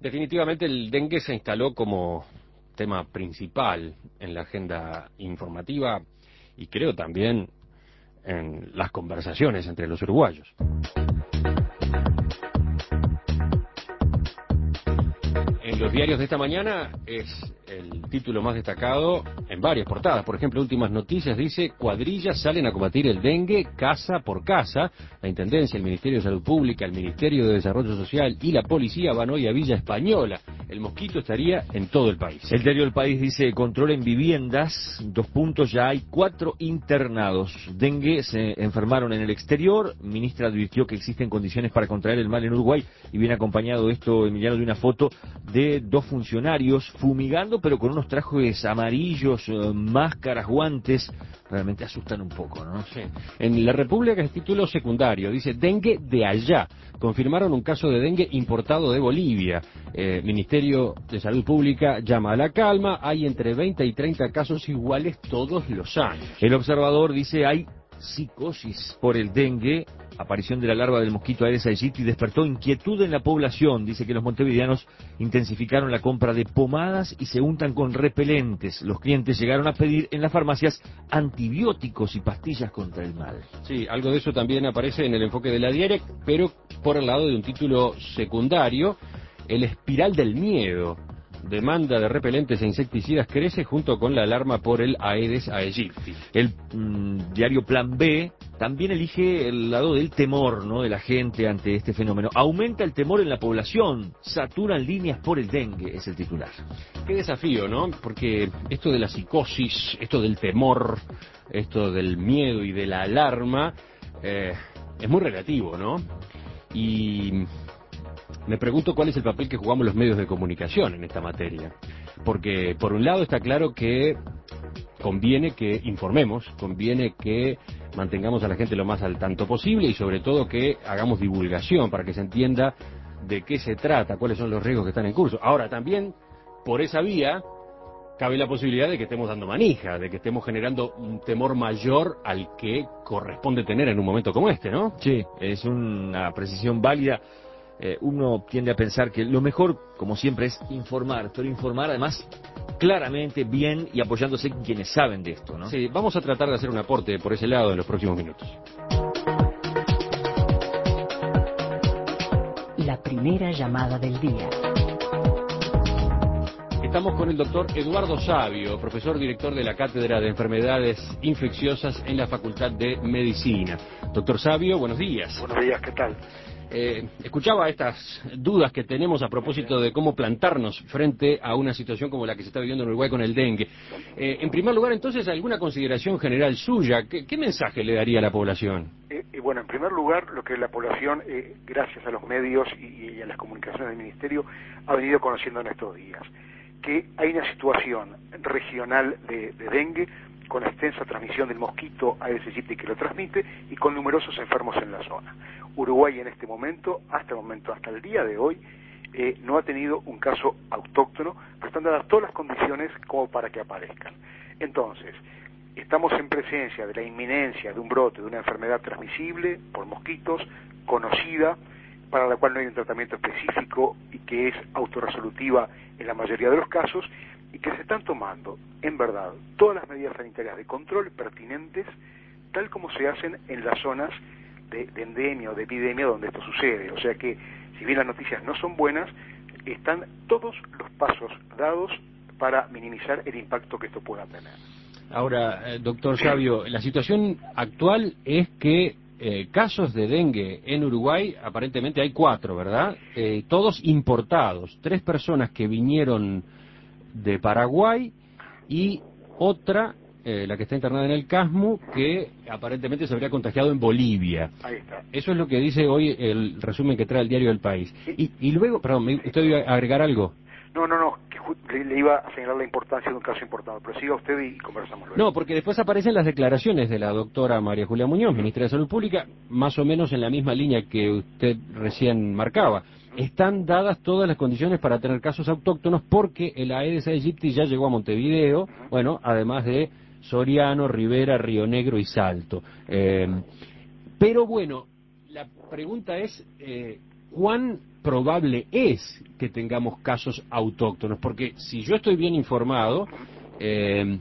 Definitivamente el dengue se instaló como tema principal en la agenda informativa y creo también en las conversaciones entre los uruguayos. En los diarios de esta mañana es el título más destacado en varias portadas. Por ejemplo, Últimas Noticias dice: cuadrillas salen a combatir el dengue casa por casa. La Intendencia, el Ministerio de Salud Pública, el Ministerio de Desarrollo Social y la Policía van hoy a Villa Española. El mosquito estaría en todo el país. El diario El País dice: control en viviendas, ya hay 4 internados. Dengue se enfermaron en el exterior. Ministra advirtió que existen condiciones para contraer el mal en Uruguay y viene acompañado esto, Emiliano, de una foto de 2 funcionarios fumigando, pero con unos trajes amarillos, máscaras, guantes. Realmente asustan un poco, ¿no? Sí. En La República es título secundario, dice: dengue de allá. Confirmaron un caso de dengue importado de Bolivia. Ministerio de Salud Pública llama a la calma. Hay entre 20 y 30 casos iguales todos los años. El Observador dice: hay psicosis por el dengue. Aparición de la larva del mosquito Aedes aegypti despertó inquietud en la población. Dice que los montevideanos intensificaron la compra de pomadas y se untan con repelentes. Los clientes llegaron a pedir en las farmacias antibióticos y pastillas contra el mal. Sí, algo de eso también aparece en el enfoque de la Diaria, pero por el lado de un título secundario: el espiral del miedo. Demanda de repelentes e insecticidas crece junto con la alarma por el Aedes aegypti. El diario Plan B también elige el lado del temor, ¿no?, de la gente ante este fenómeno. Aumenta el temor en la población, saturan líneas por el dengue, es el titular. Qué desafío, ¿no? Porque esto de la psicosis, esto del temor, esto del miedo y de la alarma, es muy relativo, ¿no? Y me pregunto cuál es el papel que jugamos los medios de comunicación en esta materia. Porque, por un lado, está claro que conviene que informemos, conviene que mantengamos a la gente lo más al tanto posible y, sobre todo, que hagamos divulgación para que se entienda de qué se trata, cuáles son los riesgos que están en curso. Ahora, también, por esa vía, cabe la posibilidad de que estemos dando manija, de que estemos generando un temor mayor al que corresponde tener en un momento como este, ¿no? Sí, es una precisión válida. Uno tiende a pensar que lo mejor, como siempre, es informar, pero informar además claramente, bien y apoyándose en quienes saben de esto, ¿no? Sí, vamos a tratar de hacer un aporte por ese lado en los próximos minutos. La primera llamada del día. Estamos con el doctor Eduardo Savio, profesor director de la Cátedra de Enfermedades Infecciosas en la Facultad de Medicina. Doctor Savio, buenos días. Buenos días, ¿qué tal? Escuchaba estas dudas que tenemos a propósito de cómo plantarnos frente a una situación como la que se está viviendo en Uruguay con el dengue. En primer lugar, entonces, ¿alguna consideración general suya? ¿Qué mensaje le daría a la población? Bueno, en primer lugar, lo que la población, gracias a los medios y a las comunicaciones del Ministerio, ha venido conociendo en estos días, que hay una situación regional de dengue con extensa transmisión del mosquito Aedes aegypti que lo transmite y con numerosos enfermos en la zona. Uruguay en este momento, hasta el día de hoy, no ha tenido un caso autóctono, pero están dadas todas las condiciones como para que aparezcan. Entonces, estamos en presencia de la inminencia de un brote de una enfermedad transmisible por mosquitos, conocida, para la cual no hay un tratamiento específico y que es autorresolutiva en la mayoría de los casos, y que se están tomando, en verdad, todas las medidas sanitarias de control pertinentes, tal como se hacen en las zonas de endemia o de epidemia donde esto sucede. O sea que, si bien las noticias no son buenas, están todos los pasos dados para minimizar el impacto que esto pueda tener. Ahora, doctor Savio, la situación actual es que casos de dengue en Uruguay, aparentemente hay 4, ¿verdad? Todos importados. 3 personas que vinieron de Paraguay y otra, la que está internada en el CASMU, que aparentemente se habría contagiado en Bolivia. Ahí está. Eso es lo que dice hoy el resumen que trae el diario El País. Y luego, perdón, ¿usted iba a agregar algo? No, que le iba a señalar la importancia de un caso importado, pero siga usted y conversamos luego. No, porque después aparecen las declaraciones de la doctora María Julia Muñoz, ministra de Salud Pública, más o menos en la misma línea que usted recién marcaba. Están dadas todas las condiciones para tener casos autóctonos porque el Aedes aegypti ya llegó a Montevideo, bueno, además de Soriano, Rivera, Río Negro y Salto. Pero bueno, la pregunta es, ¿cuán probable es que tengamos casos autóctonos? Porque si yo estoy bien informado, el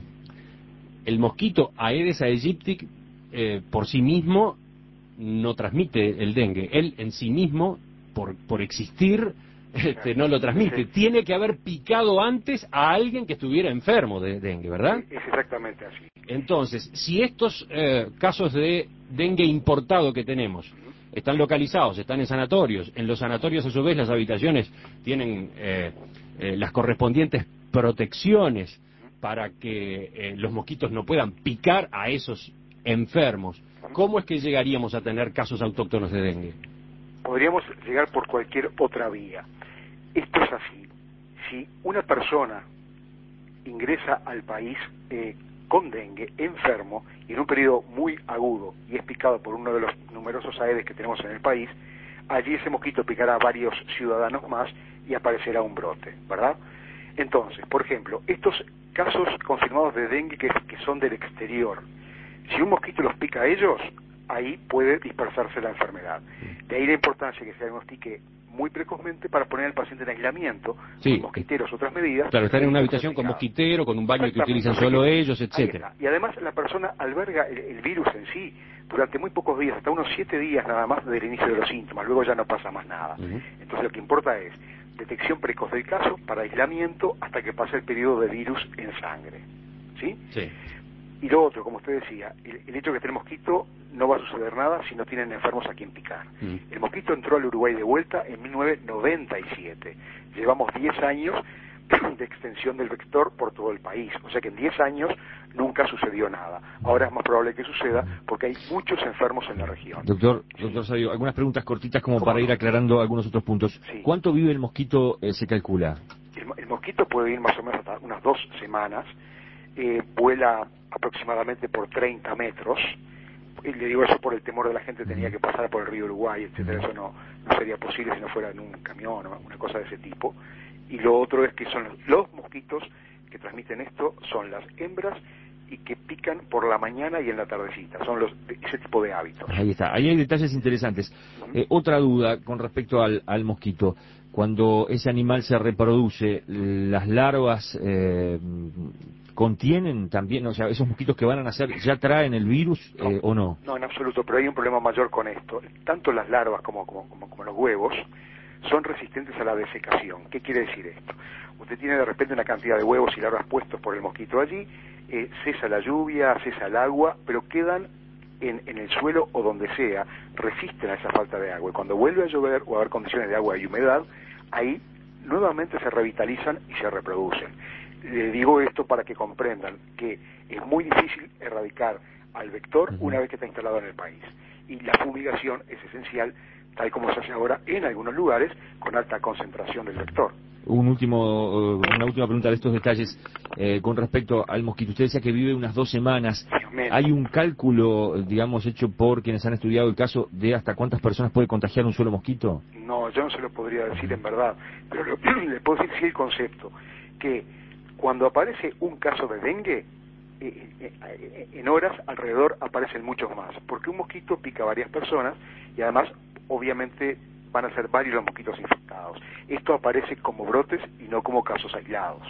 mosquito Aedes aegypti por sí mismo no transmite el dengue. Él en sí mismo, por existir, no lo transmite. Tiene que haber picado antes a alguien que estuviera enfermo de dengue, ¿verdad? Es exactamente así. Entonces, si estos casos de dengue importado que tenemos están localizados, están en sanatorios, en los sanatorios a su vez las habitaciones tienen las correspondientes protecciones para que los mosquitos no puedan picar a esos enfermos, ¿cómo es que llegaríamos a tener casos autóctonos de dengue? Podríamos llegar por cualquier otra vía. Esto es así. Si una persona ingresa al país con dengue, enfermo, y en un periodo muy agudo, y es picado por uno de los numerosos Aedes que tenemos en el país, allí ese mosquito picará a varios ciudadanos más y aparecerá un brote, ¿verdad? Entonces, por ejemplo, estos casos confirmados de dengue que son del exterior, si un mosquito los pica a ellos, ahí puede dispersarse la enfermedad. De ahí la importancia que se diagnostique muy precozmente para poner al paciente en aislamiento, sí, con mosquiteros, otras medidas. Claro, estar en una habitación con mosquitero, con un baño que utilizan solo ellos, etcétera. Y además la persona alberga el virus en sí durante muy pocos días, hasta unos 7 días nada más del inicio de los síntomas, luego ya no pasa más nada. Entonces lo que importa es detección precoz del caso para aislamiento hasta que pase el periodo de virus en sangre. ¿Sí? Sí. Y lo otro, como usted decía, el hecho de que esté el mosquito no va a suceder nada si no tienen enfermos a quien picar. El mosquito entró al Uruguay de vuelta en 1997. Llevamos 10 años de extensión del vector por todo el país. O sea que en 10 años nunca sucedió nada. Ahora es más probable que suceda porque hay muchos enfermos en la región. Doctor Sabio, algunas preguntas cortitas como para ir aclarando algunos otros puntos. Sí. ¿Cuánto vive el mosquito, se calcula? El mosquito puede vivir más o menos hasta unas 2 semanas. Vuela aproximadamente por 30 metros. Y le digo eso por el temor de la gente, tenía que pasar por el río Uruguay, etcétera. Eso no sería posible si no fuera en un camión o una cosa de ese tipo. Y lo otro es que son los mosquitos que transmiten esto, son las hembras y que pican por la mañana y en la tardecita. Son ese tipo de hábitos. Ahí está, ahí hay detalles interesantes. Otra duda con respecto al mosquito. Cuando ese animal se reproduce, ¿las larvas contienen también, o sea, esos mosquitos que van a nacer ya traen el virus o no? No, en absoluto, pero hay un problema mayor con esto. Tanto las larvas como los huevos son resistentes a la desecación. ¿Qué quiere decir esto? Usted tiene de repente una cantidad de huevos y larvas puestos por el mosquito allí, cesa la lluvia, cesa el agua, pero quedan en el suelo o donde sea, resisten a esa falta de agua. Y cuando vuelve a llover o a haber condiciones de agua y humedad, ahí nuevamente se revitalizan y se reproducen. Le digo esto para que comprendan que es muy difícil erradicar al vector una vez que está instalado en el país. Y la fumigación es esencial, tal como se hace ahora en algunos lugares con alta concentración del vector. Una última pregunta de estos detalles con respecto al mosquito. Usted decía que vive unas 2 semanas. ¿Hay un cálculo, digamos, hecho por quienes han estudiado el caso de hasta cuántas personas puede contagiar un solo mosquito? No, yo no se lo podría decir en verdad, pero le puedo decir sí el concepto, que cuando aparece un caso de dengue, en horas alrededor aparecen muchos más, porque un mosquito pica a varias personas y además, obviamente, van a ser varios los mosquitos infectados. Esto aparece como brotes y no como casos aislados.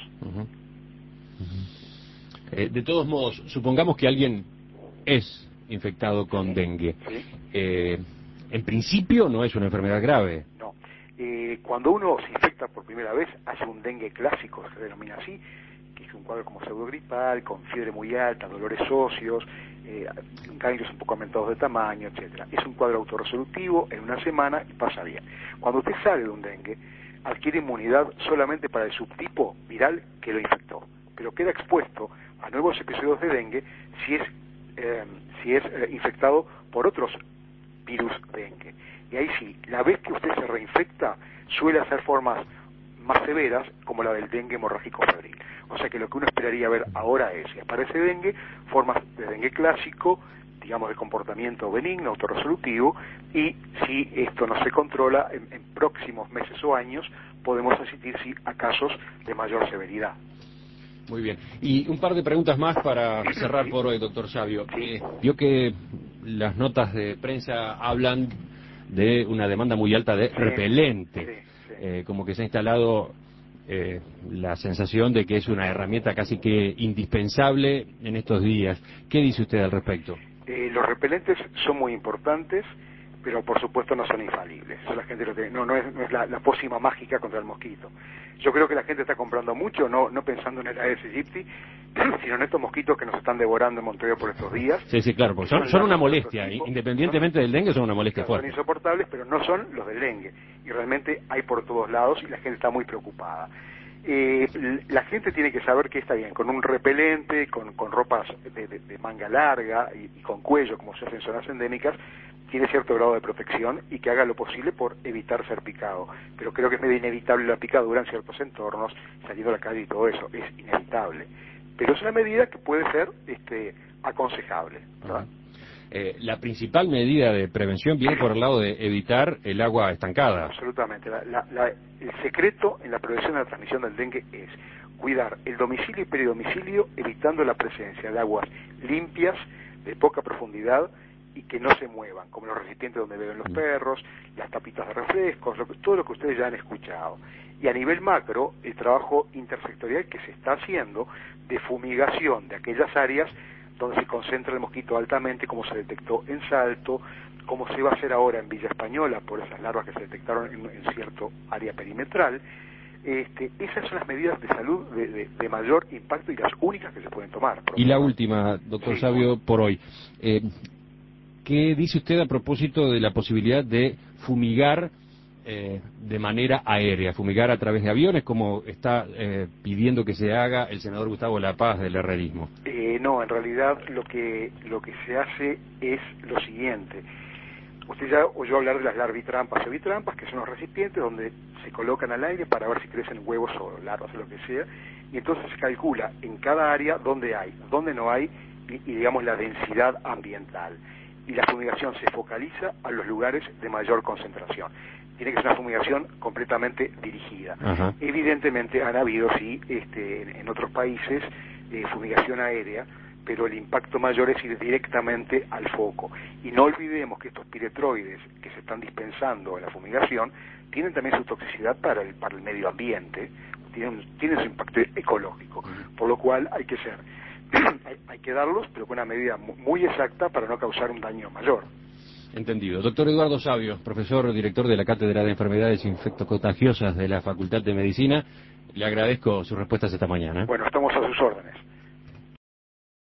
De todos modos, supongamos que alguien es infectado con dengue. ¿Sí? En principio no es una enfermedad grave. No. Cuando uno se infecta por primera vez, hace un dengue clásico, se denomina así, que es un cuadro como pseudogripal, con fiebre muy alta, dolores óseos, ganglios un poco aumentados de tamaño, etcétera. Es un cuadro autorresolutivo en una semana y pasa bien. Cuando usted sale de un dengue, adquiere inmunidad solamente para el subtipo viral que lo infectó, pero queda expuesto a nuevos episodios de dengue si es infectado por otros virus dengue. Y ahí sí, la vez que usted se reinfecta, suele hacer formas más severas, como la del dengue hemorrágico febril. O sea que lo que uno esperaría ver ahora es, si aparece dengue, formas de dengue clásico, digamos de comportamiento benigno, autorresolutivo, y si esto no se controla, en próximos meses o años, podemos asistir sí a casos de mayor severidad. Muy bien. Y un par de preguntas más para cerrar por hoy, doctor Sabio. Vio que las notas de prensa hablan de una demanda muy alta de repelente. como que se ha instalado la sensación de que es una herramienta casi que indispensable en estos días. ¿Qué dice usted al respecto? Los repelentes son muy importantes, pero por supuesto no son infalibles. Eso la gente no es la pócima mágica contra el mosquito. Yo creo que la gente está comprando mucho, no pensando en el Aedes aegypti, sino en estos mosquitos que nos están devorando en Montevideo por estos días. Sí, claro, porque son una molestia, independientemente del dengue, son una molestia fuerte. Son insoportables, pero no son los del dengue. Y realmente hay por todos lados y la gente está muy preocupada. La gente tiene que saber que está bien, con un repelente, con ropas de manga larga y con cuello, como se hace en zonas endémicas, tiene cierto grado de protección y que haga lo posible por evitar ser picado. Pero creo que es medio inevitable la picadura en ciertos entornos, saliendo a la calle y todo eso, es inevitable. Pero es una medida que puede ser aconsejable, ¿verdad? La principal medida de prevención viene por el lado de evitar el agua estancada. Absolutamente. El secreto en la prevención de la transmisión del dengue es cuidar el domicilio y peridomicilio, evitando la presencia de aguas limpias, de poca profundidad y que no se muevan, como los recipientes donde beben los perros, las tapitas de refrescos, todo lo que ustedes ya han escuchado. Y a nivel macro, el trabajo intersectorial que se está haciendo de fumigación de aquellas áreas donde se concentra el mosquito altamente, como se detectó en Salto, como se va a hacer ahora en Villa Española, por esas larvas que se detectaron en cierto área perimetral. Esas son las medidas de salud de mayor impacto y las únicas que se pueden tomar. Y la última, doctor Savio, por hoy. ¿Qué dice usted a propósito de la posibilidad de fumigar de manera aérea, fumigar a través de aviones, como está pidiendo que se haga el senador Gustavo La Paz del herrerismo? No, en realidad lo que se hace es lo siguiente. Usted ya oyó hablar de las larvitrampas o vitrampas, que son los recipientes donde se colocan al aire para ver si crecen huevos o larvas o lo que sea, y entonces se calcula en cada área dónde hay, dónde no hay, y digamos la densidad ambiental. Y la fumigación se focaliza a los lugares de mayor concentración. Tiene que ser una fumigación completamente dirigida. Ajá. Evidentemente han habido, sí, en otros países, fumigación aérea, pero el impacto mayor es ir directamente al foco. Y no olvidemos que estos piretroides que se están dispensando en la fumigación tienen también su toxicidad para el medio ambiente, tienen su impacto ecológico, por lo cual hay que darlos, pero con una medida muy exacta para no causar un daño mayor. Entendido. Doctor Eduardo Savio, profesor director de la Cátedra de Enfermedades Infectocontagiosas de la Facultad de Medicina, le agradezco sus respuestas esta mañana. Bueno, estamos a sus órdenes.